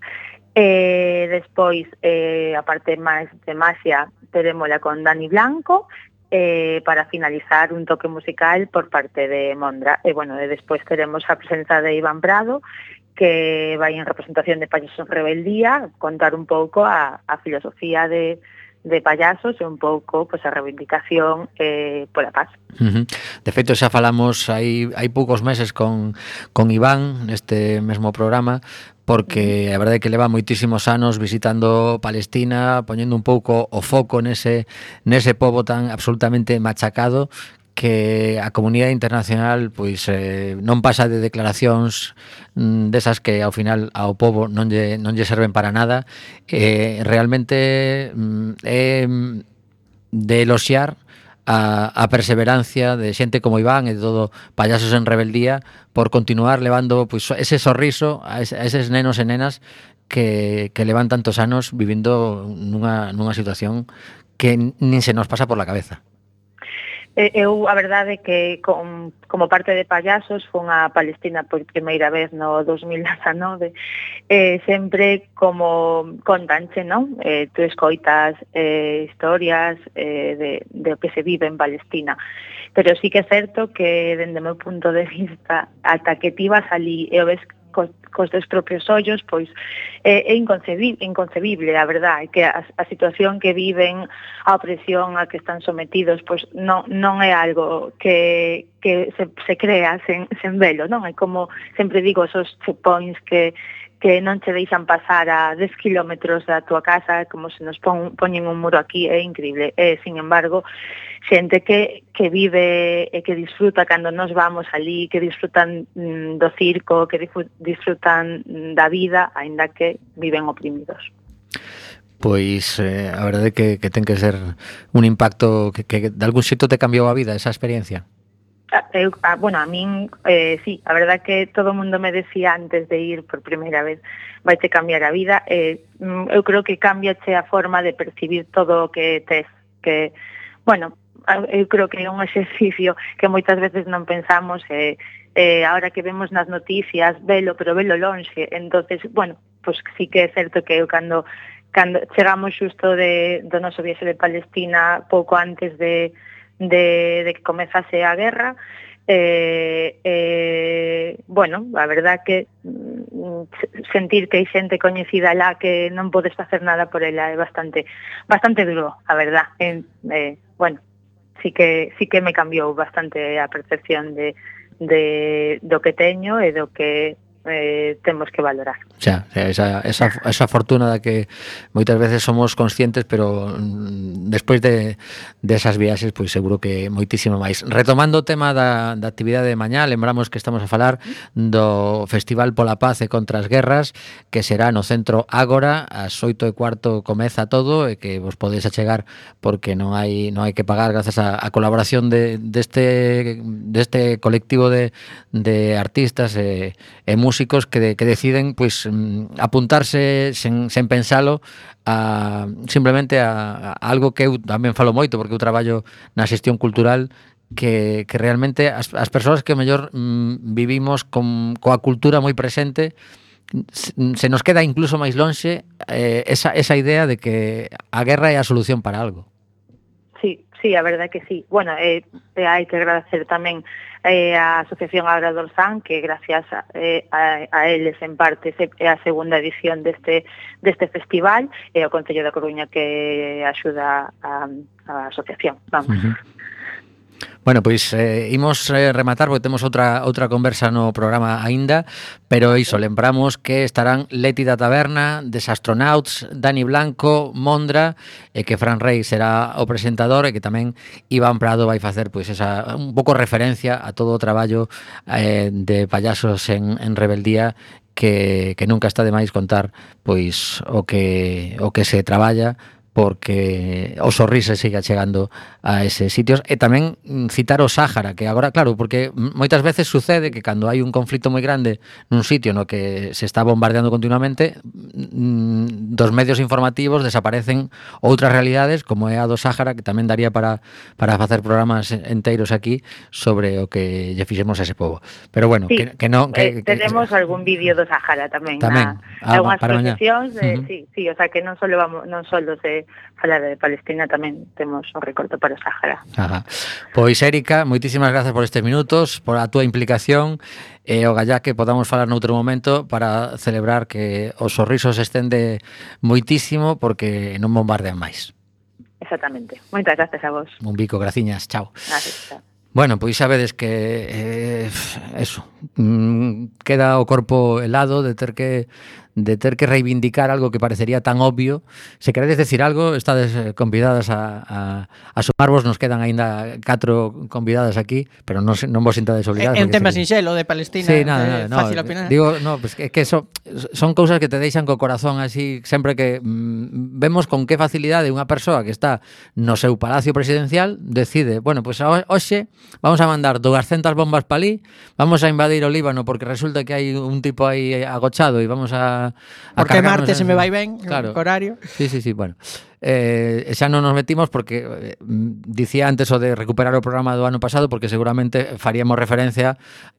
S11: Despois, a parte máis de maxia, terémola con Dani Blanco, para finalizar un toque musical por parte de Mondra. E, bueno, despois teremos a presenza de Iván Prado, que vai en representación de Payasos Rebeldía, contar un pouco a filosofía de payasos e un pouco pois, a reivindicación pola paz.
S1: De feito, xa falamos hai poucos meses con Iván neste mesmo programa, porque a verdade é que leva moitísimos anos visitando Palestina, poñendo un pouco o foco nese pobo tan absolutamente machacado, que a comunidade internacional pois non pasa de declaracións desas que ao final ao pobo non lle serven para nada. Realmente é de eloxiar a perseverancia de xente como Iván e de todo Payasos en Rebeldía por continuar levando pois ese sorriso a eses nenos e nenas que levan tantos anos vivindo nunha situación que nin se nos pasa por la cabeza.
S11: Eu, a verdade é que como parte de Payasos fun a Palestina por primeira vez no 2019, sempre como contanche, non? Tu escoitas historias de o que se vive en Palestina, pero sí que é certo que dende o meu punto de vista ata que ti vas ali e o ves cos teus propios ollos, pois é inconcebible, a verdade, que a situación que viven, a opresión a que están sometidos, pois non é algo que se crea sen velo, non? É como sempre digo, esos checkpoints que non che deixan pasar a 10 kilómetros da tua casa, como se nos poñen un muro aquí, é increíble. Sin embargo, xente que vive e que disfruta cando nos vamos ali, que disfrutan do circo, que disfrutan da vida, aínda que viven oprimidos.
S1: Pois a verdade é que ten que ser un impacto que de algún xeito te cambiou a vida, esa experiencia.
S11: Bueno, a min, sí, a verdade que todo o mundo me decía antes de ir por primeira vez, vai te cambiar a vida. Eu creo que cambiache a forma de percibir todo o que tes, que, bueno, eu creo que é un exercicio que moitas veces non pensamos, ahora que vemos nas noticias, velo, pero velo lonxe, entonces, bueno, pois sí que é certo que eu cando chegamos xusto do noso viaxe de Palestina pouco antes de que comezase a guerra, bueno, a verdad que sentir que hai xente coñecida lá que non podes facer nada por ela é bastante duro, a verdad. Bueno, sí que me cambiou bastante a percepción do que teño e do que temos que valorar.
S1: Xa, esa fortuna da que moitas veces somos conscientes, pero despois de esas viaxes, pois seguro que moitísimo máis. Retomando o tema da actividade de mañá, lembramos que estamos a falar do Festival pola Paz e contra as Guerras, que será no Centro Ágora, ás 8:15 comeza todo, e que vos podedes achegar porque non hai que pagar grazas a colaboración deste colectivo de artistas e músicos que deciden pois apuntarse sen pensalo simplemente a algo que eu tamén falo moito, porque eu traballo na xestión cultural, que realmente as persoas que mellor vivimos coa cultura moi presente, se nos queda incluso máis lonxe esa idea de que a guerra é a solución para algo.
S11: Sí, a verdade que sí. Bueno, hai que agradecer tamén a Asociación Agra do Orzán, que gracias a eles en parte é a segunda edición deste festival, e o Concello da Coruña que axuda a asociación. Vamos.
S1: Bueno, pois imos rematar porque temos outra conversa no programa aínda, pero iso, lembramos que estarán Leti da Taberna, Desastronauts, Dani Blanco, Mondra, e que Fran Rey será o presentador, e que tamén Iván Prado vai facer pois esa un pouco referencia a todo o traballo de payasos en rebeldía, que nunca está de máis contar pois o que se traballa, porque o Sorrise siga chegando a eses sitios. E tamén citar o Sáhara, que agora, claro, porque moitas veces sucede que cando hai un conflito moi grande nun sitio no que se está bombardeando continuamente, dos medios informativos desaparecen outras realidades, como é a do Sáhara, que tamén daría para facer programas enteiros aquí sobre o que lle fixemos a ese pobo. Pero bueno,
S11: sí,
S1: que non...
S11: tenemos algún vídeo do Sáhara tamén. Algunhas proxeccións, sí, o sea, que non só se falar de Palestina, tamén temos un recorte para o Sáhara.
S1: Pois, Érica, moitísimas grazas por estes minutos, por a túa implicación, e o gallá que podamos falar noutro momento para celebrar que os sorrisos estende moitísimo porque non bombardean máis.
S11: Exactamente. Moitas grazas a vos.
S1: Un bico, graciñas, chao.
S11: Gracias, chao.
S1: Bueno, pois sabedes que eso, queda o corpo helado de ter que reivindicar algo que parecería tan obvio. Se queredes decir algo, estades convidadas a sumarvos. Nos quedan aínda 4 convidadas aquí, pero non vos sintades obligadas.
S2: É un tema sinxelo de Palestina,
S1: sí, nada,
S2: fácil opinar.
S1: Digo, no, pues que son cousas que te deixan co corazón así, sempre que vemos con que facilidade unha persoa que está no seu palacio presidencial decide, bueno, pues hoxe vamos a mandar 200 bombas pa ali, vamos a invadir o Líbano porque resulta que hai un tipo aí agochado e vamos a
S2: porque Marte se me vai ben,
S1: claro,
S2: o horario.
S1: Sí, bueno. Xa non nos metimos porque dicía antes o de recuperar o programa do ano pasado, porque seguramente faríamos referencia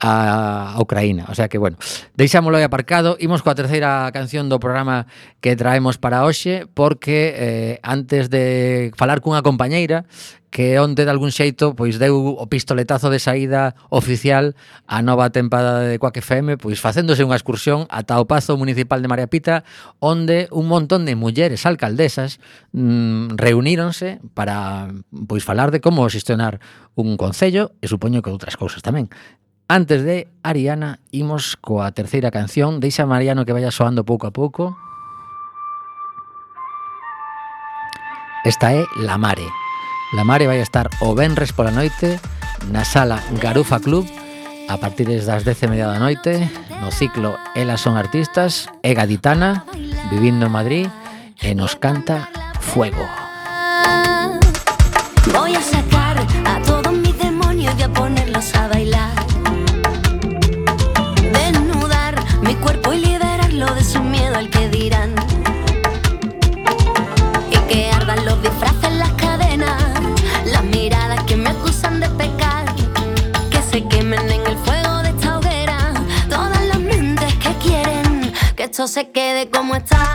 S1: a Ucraína, o sea que bueno, deixámolo aí aparcado. Imos coa terceira canción do programa que traemos para hoxe, porque antes de falar cunha compañeira que onde de algún xeito pois deu o pistoletazo de saída oficial a nova tempada de Quack FM, pois facéndose unha excursión ata o Pazo Municipal de María Pita, onde un montón de mulleres alcaldesas reuníronse para pois falar de como xestionar un concello, e supoño que outras cousas tamén. Antes de Ariana, imos coa terceira canción. Deixa Mariano que vaya soando pouco a pouco. Esta é La Mare. La Mare vai estar o venres pola noite na sala Garufa Club a partir das 10:30 da noite, no ciclo Elas son artistas, é gaditana, vivindo en Madrid, e nos canta Fuego.
S12: Voy a sacar a todos mis demonios y a ponerlos a bailar, desnudar mi cuerpo y liberarlo de su miedo al que dirán, y que ardan los disfraces, las cadenas, las miradas que me acusan de pecar, que se quemen en el fuego de esta hoguera todas las mentes que quieren que esto esto se quede como está.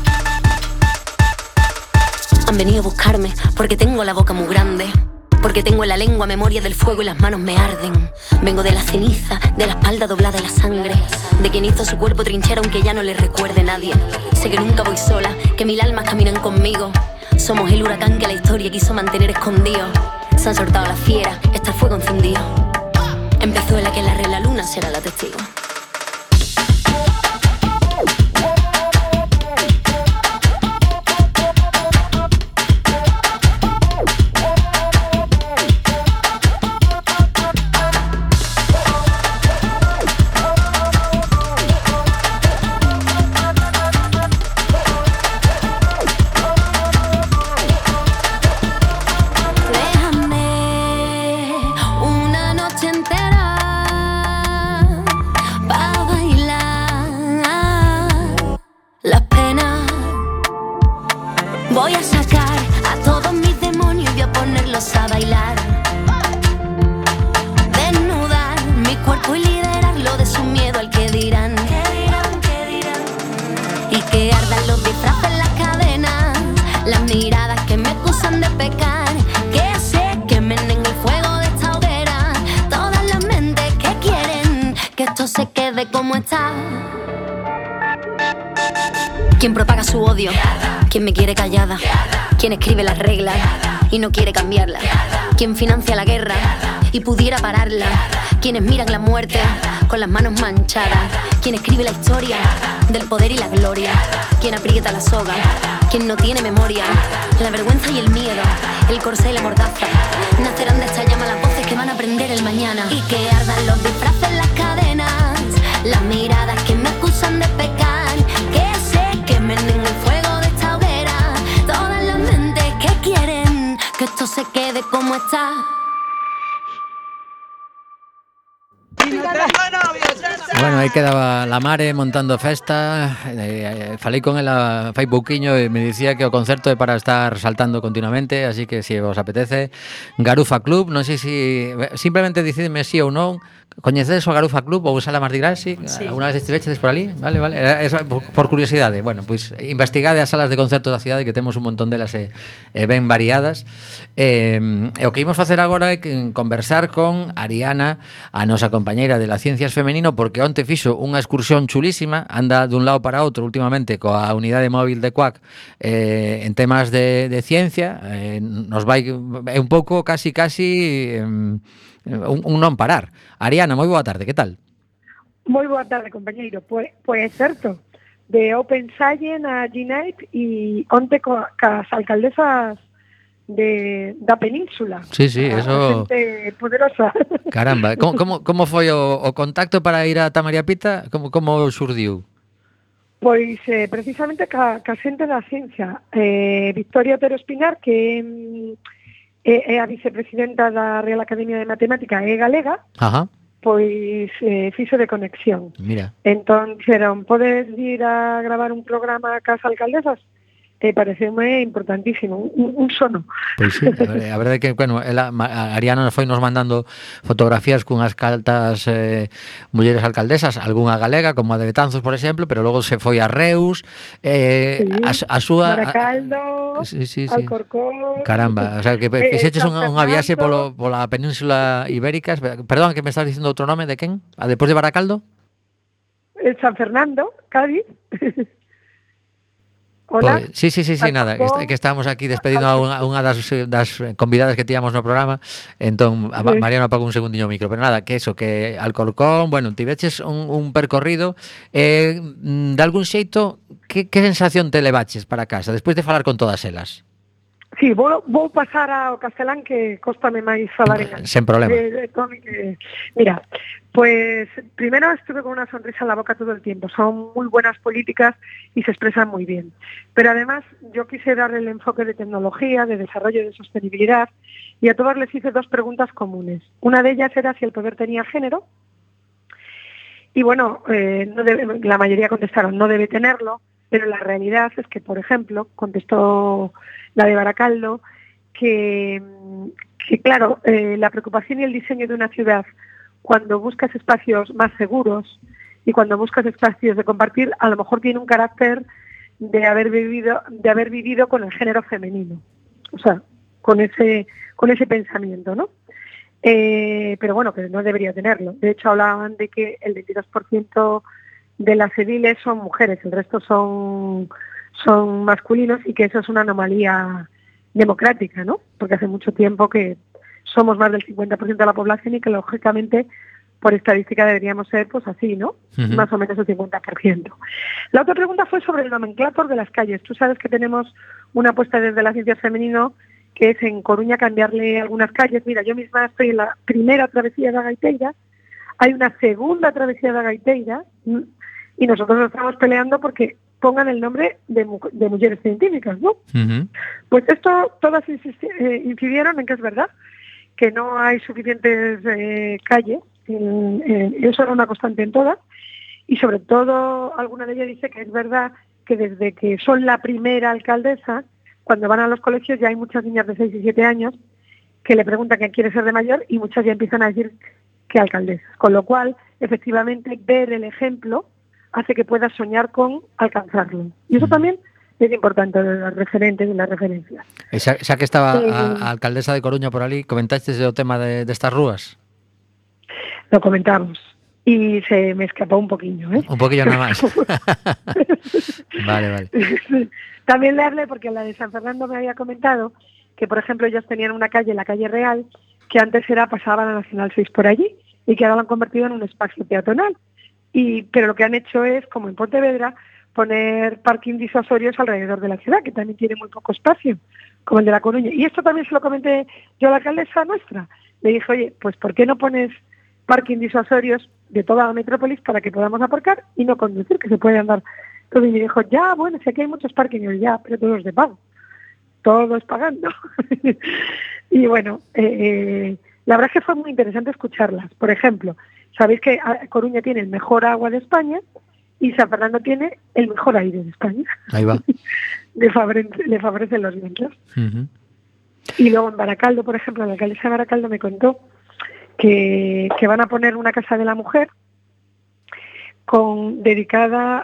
S12: Han venido a buscarme porque tengo la boca muy grande, porque tengo en la lengua memoria del fuego y las manos me arden. Vengo de la ceniza, de la espalda doblada de la sangre, de quien hizo su cuerpo trinchera aunque ya no le recuerde nadie. Sé que nunca voy sola, que mil almas caminan conmigo. Somos el huracán que la historia quiso mantener escondido. Se han soltado las fieras, está el fuego encendido. Empezó en la que la luna será la testigo. Voy a sacar a todos mis demonios y voy a ponerlos a bailar. Desnudar mi cuerpo y liderarlo de su miedo al que dirán. Y que ardan los disfraces, las cadenas, las miradas que me acusan de pecar. Que se quemen en el fuego de esta hoguera todas las mentes que quieren que esto se quede como está. Quien propaga su odio, quien me quiere callada, quien escribe las reglas y no quiere cambiarlas, quien financia la guerra y pudiera pararla, quienes miran la muerte con las manos manchadas, quien escribe la historia del poder y la gloria, quien aprieta la soga, quien no tiene memoria, la vergüenza y el miedo, el corsé y la mordaza, nacerán de esta llama las voces que van a prender el mañana. Y que ardan los disfraces, las cadenas, las miradas que me acusan de pecar, que se quemen en el fuego de esta hoguera todas las mentes que quieren que esto se quede como está.
S1: Bueno, aí quedaba la Mare montando festa. Falei con ela fai pouquiño e me dicía que o concerto é para estar saltando continuamente, así que se vos apetece, Garufa Club, non sei se simplemente decideme si ou non. Coñecedes o Garufa Club ou Sala Mardi Gras? Sí. Alguna vez estiveches por ali? Vale. Eso, por curiosidade. Bueno, pois investigade as salas de concerto da cidade, que temos un montón delas ben variadas. E o que imos facer agora é conversar con Ariana, a nosa compañeira de las Ciencias Femenino, porque onte fixo unha excursión chulísima, anda dun lado para outro últimamente coa unidade móvil de CUAC en temas de ciencia. Nos vai un pouco casi un non parar. Ariana, moi boa tarde, que tal?
S13: Moi boa tarde, compañeiro. Pois é certo, de Open Science a G-Night e onte cas alcaldesas da península.
S1: Sí, eso...
S13: Xente poderosa.
S1: Caramba, como foi o contacto para ir a Tamaria Pita? Como xurdiu?
S13: Pois precisamente ca xente da ciencia. Victoria Otero Espinar, que é a vicepresidenta da Real Academia de Matemática e galega. Ajá. Pois fixo de conexión.
S1: Mira.
S13: Entón, xeron, podes ir a gravar un programa cas alcaldesas? Pareceume importantísimo, un sono.
S1: Pois sí, a verdade é que, bueno, Ariana foi nos mandando fotografías cunhas caltas mulleres alcaldesas, algunha galega, como a de Betanzos, por exemplo, pero logo se foi a Reus, a súa...
S13: Baracaldo,
S1: sí.
S13: Alcorcón...
S1: Caramba, o sea, que fixeches unha viaxe pola península ibérica. Perdón, que me estás dicindo outro nome, de quen? A despois de Baracaldo?
S13: San Fernando, Cádiz... Hola.
S1: Pues, sí, nada, que estábamos aquí despedindo a unha das convidadas que tíamos no programa, entón Mariano apagou un segundiño o micro, pero nada, que eso, que Alcorcón, bueno, tiveches un percorrido, de algún xeito, que sensación te levaches para casa, despois de falar con todas elas?
S13: Sí, vou pasar ao castelán, que cóstame máis falar en
S1: sen problema.
S13: Mira, pues primero estuve con una sonrisa en la boca todo el tiempo. Son muy buenas políticas y se expresan muy bien. Pero además yo quise darle el enfoque de tecnología, de desarrollo, de sostenibilidad, y a todas les hice dos preguntas comunes. Una de ellas era si el poder tenía género. Y bueno, la mayoría contestaron no debe tenerlo, pero la realidad es que, por ejemplo, contestó la de Baracaldo, que claro, la preocupación y el diseño de una ciudad, cuando buscas espacios más seguros y cuando buscas espacios de compartir, a lo mejor tiene un carácter de haber vivido con el género femenino, o sea, con ese pensamiento, ¿no? Pero bueno, que no debería tenerlo. De hecho, hablaban de que el 22% de las ediles son mujeres, el resto son masculinos, y que eso es una anomalía democrática, ¿no? Porque hace mucho tiempo que somos más del 50% de la población y que lógicamente por estadística deberíamos ser pues así, ¿no? Más o menos el 50%. La otra pregunta fue sobre el nomenclátor de las calles. Tú sabes que tenemos una apuesta desde la ciencia femenino, que es en Coruña cambiarle algunas calles. Mira, yo misma estoy en la primera travesía da Gaiteira, hay una segunda travesía da Gaiteira, y nosotros nos estamos peleando porque pongan el nombre de mujeres científicas, ¿no? Pues esto, todas incidieron en que es verdad que no hay suficientes calles, eso era una constante en todas, y sobre todo alguna de ellas dice que es verdad que desde que son la primera alcaldesa, cuando van a los colegios ya hay muchas niñas de 6 y 7 años que le preguntan quién quiere ser de mayor, y muchas ya empiezan a decir que alcaldesas, con lo cual efectivamente ver el ejemplo hace que puedas soñar con alcanzarlo, y eso también es importante, de los referentes, de las referencias.
S1: Xa que estaba a alcaldesa de Coruña por ali, comentaste o tema de estas rúas?
S13: Lo comentamos y se me escapó un poquillo, ¿eh?
S1: Un poquillo nada más. Vale.
S13: También le hablé porque la de San Fernando me había comentado que, por ejemplo, ellos tenían una calle, la calle Real, que antes pasaba la Nacional 6 por allí y que ahora lo han convertido en un espacio peatonal. Pero lo que han hecho es, como en Pontevedra, poner parking disuasorios alrededor de la ciudad, que también tiene muy poco espacio, como el de La Coruña. Y esto también se lo comenté yo a la alcaldesa nuestra. Le dije, oye, pues ¿por qué no pones parking disuasorios de toda la metrópolis para que podamos aparcar y no conducir, que se puede andar todo? Y me dijo, ya, bueno, sé que hay muchos parkings, ya, pero todos de pago. Todo es pagando. Y bueno, la verdad es que fue muy interesante escucharlas. Por ejemplo, sabéis que Coruña tiene el mejor agua de España y San Fernando tiene el mejor aire de España.
S1: Ahí va.
S13: Le favorecen los vientos. Y luego en Baracaldo, por ejemplo, la alcaldesa de Baracaldo me contó que van a poner una casa de la mujer dedicada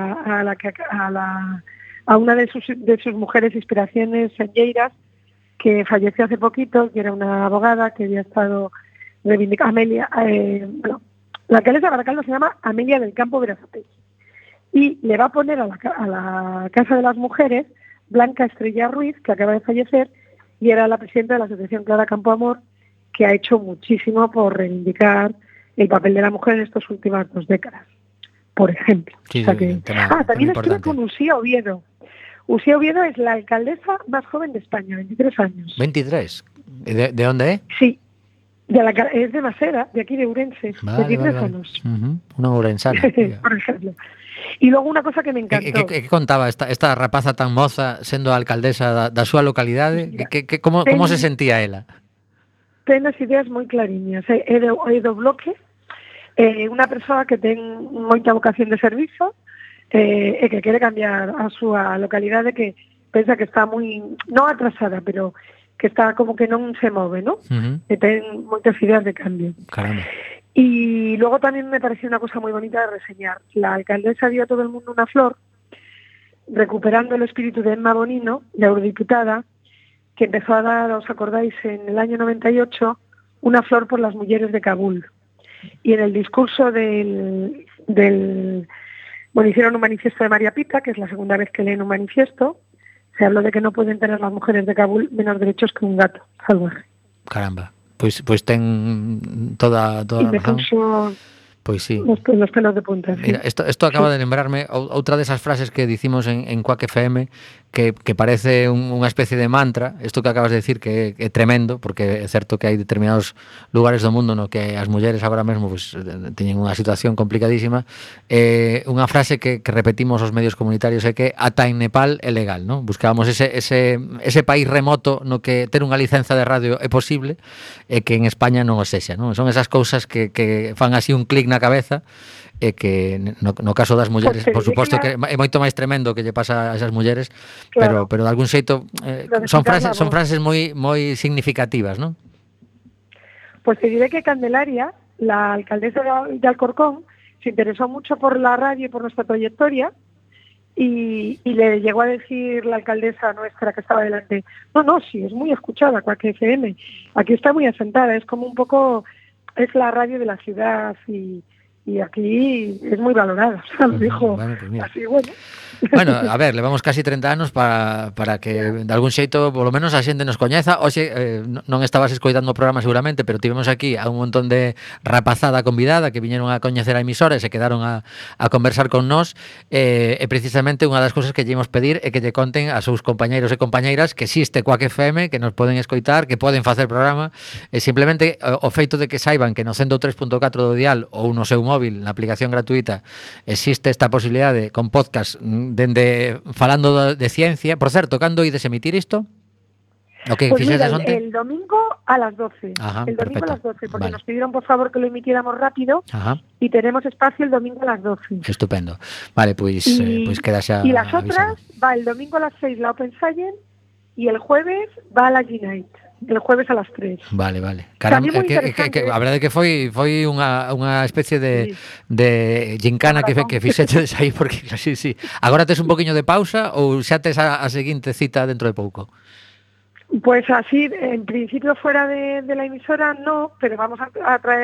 S13: a una de sus mujeres inspiraciones, Lleiras, que falleció hace poquito, que era una abogada que había estado reivindicando. Amelia, la alcaldesa de Baracaldo se llama Amelia del Campo Berazategui, y le va a poner a la Casa de las Mujeres Blanca Estrella Ruiz, que acaba de fallecer, y era la presidenta de la Asociación Clara Campoamor, que ha hecho muchísimo por reivindicar el papel de la mujer en estas últimas 2 décadas, por ejemplo.
S1: Sí,
S13: o sea que, también estuve con Usía Oviedo. Usía Oviedo es la alcaldesa más joven de España, 23 años.
S1: ¿23? ¿De dónde?
S13: Sí, es de Masera, de aquí de Ourense, de 23 años.
S1: Una ourensana.
S13: Por ejemplo. Y luego una cosa que me encantó.
S1: Que contaba esta rapaza tan moza sendo alcaldesa da súa localidade? Como se sentía ela?
S13: Ten as ideas moi clariñas. É do bloque, unha persoa que ten moita vocación de servizo, e que quere cambiar a súa localidade, que pensa que está moi, non atrasada, pero que está como que non se move, ¿no? Que ten moitas ideas de cambio.
S1: Caramba.
S13: Y luego también me pareció una cosa muy bonita de reseñar. La alcaldesa dio a todo el mundo una flor, recuperando el espíritu de Emma Bonino, la eurodiputada, que empezó a dar, ¿os acordáis?, en el año 98, una flor por las mujeres de Kabul. Y en el discurso bueno, hicieron un manifiesto de María Pita, que es la segunda vez que leen un manifiesto. Se habló de que no pueden tener las mujeres de Kabul menos derechos que un gato salvaje.
S1: Caramba, pues ten toda a razón. Pois sí.
S13: Los pelos de punta, sí.
S1: Mira, esto acaba de lembrarme outra desas frases que dicimos en Quack FM, que parece unha especie de mantra. Isto que acabas de decir que é tremendo, porque é certo que hai determinados lugares do mundo no que as mulleres agora mesmo pues, teñen unha situación complicadísima. Unha frase que repetimos os medios comunitarios é que ata en Nepal é legal, ¿no? Buscábamos ese país remoto no que ter unha licenza de radio é posible e que en España non o sexa, ¿no? Son esas cousas que fan así un clic na cabeza, e que no caso das mulleres, por suposto que é moito máis tremendo que lle pasa a esas mulleres, claro. pero de algún xeito son frases moi significativas, ¿no?
S13: Pues te diré que Candelaria, la alcaldesa de Alcorcón, se interesó mucho por la radio y por nuestra trayectoria y le llegó a decir la alcaldesa nuestra que estaba delante, no, sí, es muy escuchada Quack FM, aquí está muy asentada, es como un poco, es la radio de la ciudad y aquí es muy valorada, o sea, lo dijo
S1: bueno, pues mira.
S13: así, bueno.
S1: Bueno, a ver, levamos casi 30 anos para que de algún xeito polo menos a xente nos coñeza. Oxe, non estabas escoitando o programa seguramente, pero tivemos aquí a un montón de rapazada convidada que viñeron a coñecer a emisora e se quedaron a conversar con nós, e precisamente unha das cousas que lle imos pedir é que lle conten a seus compañeiros e compañeiras que existe Quack FM, que nos poden escoitar, que poden facer programa, e simplemente o feito de que saiban que no 103.4 do dial ou no seu móvil, na aplicación gratuita, existe esta posibilidade con podcast dende falando de ciencia. Por certo, cando ides emitir isto? O que
S13: Pues mira,
S1: fixedes onte?
S13: el domingo a las 12.
S1: Ajá,
S13: el domingo
S1: perfecto.
S13: a las 12, porque
S1: Vale.
S13: nos pidieron por favor que lo emitiéramos rápido
S1: Ajá,
S13: y tenemos espacio el domingo a las 12.
S1: estupendo. Vale, pois queda xa
S13: y las
S1: avisado.
S13: otras va el domingo a las 6 la Open Science y el jueves va a la Unite. El jueves a las 3.
S1: Vale. Caramba,
S13: Tamén moi interesante.
S1: a verdade é que foi unha especie de gincana que fixeches aí, porque sí. Agora tes un poquinho de pausa ou xa tes a seguinte cita dentro de pouco?
S13: Pues así, en principio fuera de la emisora no, pero vamos a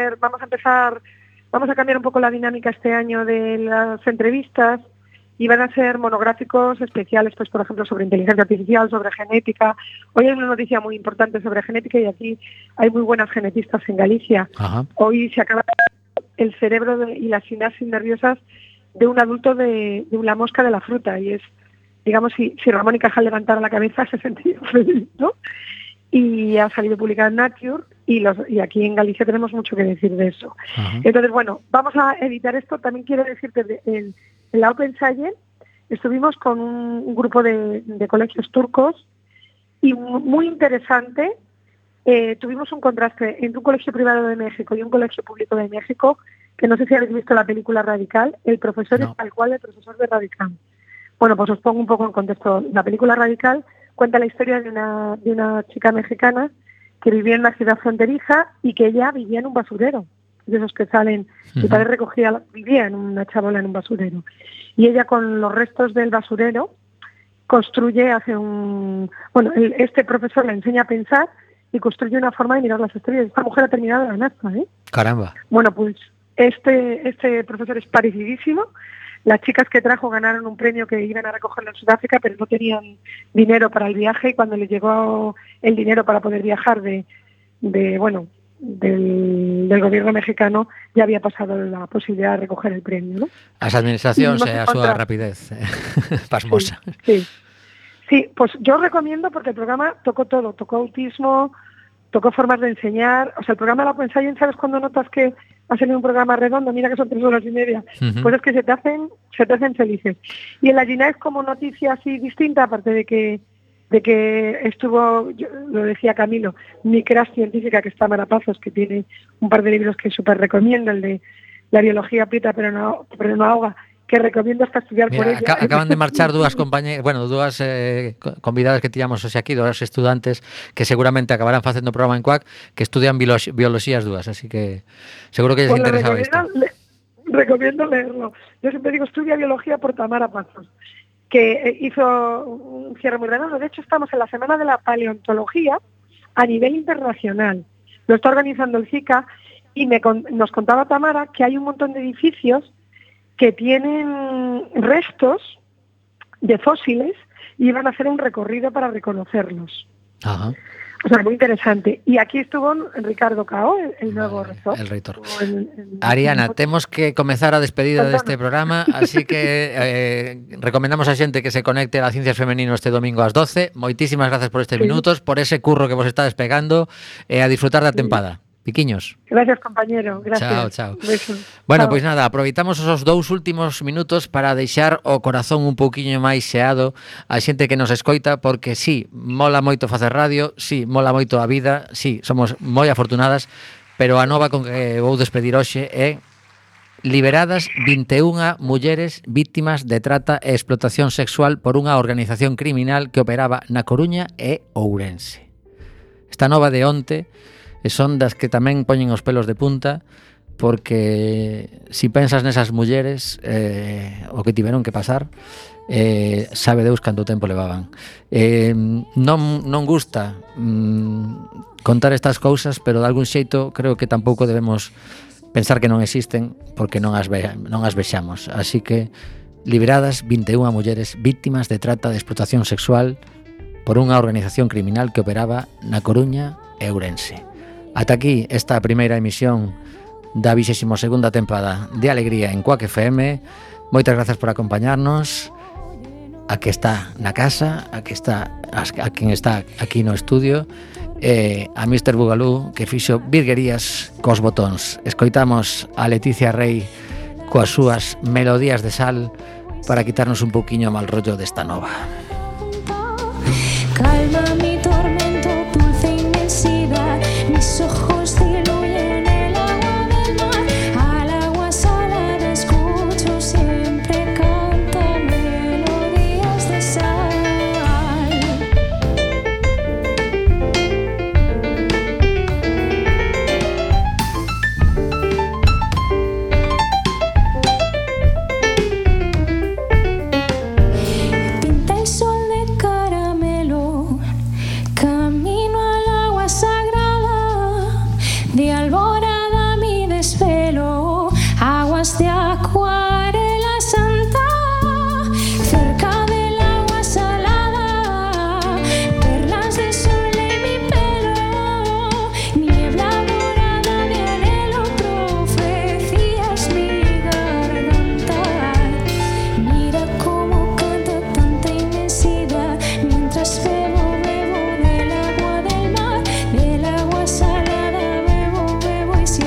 S13: cambiar un poco la dinámica este año de las entrevistas y van a ser monográficos especiales, pues por ejemplo sobre inteligencia artificial, sobre genética. Hoy hay una noticia muy importante sobre genética y aquí hay muy buenas genetistas en Galicia.
S1: Ajá.
S13: Hoy se acaba el cerebro y las sinapsis nerviosas de un adulto de una mosca de la fruta y es, digamos, si Ramón y Cajal levantara la cabeza se sentiría feliz, ¿no? Y ha salido publicado en Nature y aquí en Galicia tenemos mucho que decir de eso.
S1: Ajá.
S13: Entonces, bueno, vamos a editar esto. También quiero decirte, en la Open Science estuvimos con un grupo de colegios turcos y muy interesante. Tuvimos un contraste entre un colegio privado de México y un colegio público de México, que no sé si habéis visto la película Radical. El profesor es tal cual el profesor de Radical. Bueno, pues os pongo un poco en contexto. La película Radical cuenta la historia de una chica mexicana que vivía en una ciudad fronteriza y que ella vivía en un basurero, de esos que salen, su padre vivía en una chabola en un basurero. Y ella con los restos del basurero este profesor le enseña a pensar y construye una forma de mirar las estrellas. Esta mujer ha terminado la NASA, ¿eh?
S1: Caramba.
S13: Bueno, pues este profesor es parecidísimo. Las chicas que trajo ganaron un premio que iban a recogerlo en Sudáfrica, pero no tenían dinero para el viaje y cuando les llegó el dinero para poder viajar del gobierno mexicano ya había pasado la posibilidad de recoger el premio, ¿no?
S1: As administracións e a súa rapidez pasmosa.
S13: Sí, pues yo recomiendo porque el programa tocó todo, tocó autismo, tocó formas de enseñar, o sea, el programa de la Open Science, ¿sabes cuando notas que ha salido un programa redondo? Mira que son 3 horas y media, pues es que se te hacen felices. Y en la Gina es como noticia así distinta, aparte de que estuvo, lo decía Camilo, mi crush científica que está Mara Pazos, que tiene un par de libros que súper recomiendo, el de La biología aprieta pero no ahoga, que recomiendo hasta estudiar. Mira, por ella.
S1: Acaban de marchar dúas convidadas que tiñamos hoxe aquí, dúas estudantes que seguramente acabarán facendo programa en Quack, que estudian bioloxías dúas, así que seguro que les interesaba isto.
S13: Recomiendo leerlo. Yo siempre digo, estudia biología por Tamara Pazos, que hizo un cierre muy redondo. De hecho, estamos en la Semana de la Paleontología a nivel internacional. Lo está organizando el CICA y nos contaba Tamara que hay un montón de edificios que tienen restos de fósiles y van a hacer un recorrido para reconocerlos.
S1: Ajá.
S13: O sea, muy interesante. Y aquí estuvo Ricardo Cao, el nuevo rector.
S1: El reitor. Ariana, temos que comezar a despedida deste programa, así que recomendamos a xente que se conecte a Ciencias Femenino este domingo ás 12. Moitísimas gracias por estes minutos, por ese curro que vos está despegando e a disfrutar da tempada. Piquiños.
S13: Gracias, compañero. Gracias.
S1: Chao.
S13: Beso.
S1: Bueno,
S13: chao.
S1: pois nada, aproveitamos os 2 últimos minutos para deixar o corazón un pouquiño máis xeado a xente que nos escoita, porque sí, mola moito facer radio, sí, mola moito a vida, sí, somos moi afortunadas, pero a nova con que vou despedir hoxe é liberadas 21 mulleres víctimas de trata e explotación sexual por unha organización criminal que operaba na Coruña e Ourense. Esta nova de onte e son das que tamén poñen os pelos de punta, porque si pensas nesas mulleres o que tiveron que pasar, sabe Deus canto tempo levaban. Non gusta contar estas cousas, pero de algún xeito creo que tampouco debemos pensar que non existen porque non as vexamos. Así que liberadas 21 mulleres víctimas de trata de explotación sexual por unha organización criminal que operaba na Coruña e Ourense. Ata aquí esta primeira emisión da 22ª tempada de Alegría en Cuac FM. Moitas grazas por acompañarnos, a que está na casa, a quen está aquí no estudio, a Mr. Bugalú, que fixo virguerías cos botóns. Escoitamos a Leticia Rey coas súas melodías de sal para quitarnos un pouquiño mal rollo desta nova.
S14: Calma mi tormento, dulce inmensidad, mis ojos diluyen el agua del mar, al agua salada escucho siempre canta melodías de sal. Pinta el sol de caramelo, camino al agua sagrada, de alborada mi desvelo, aguas de acuarela.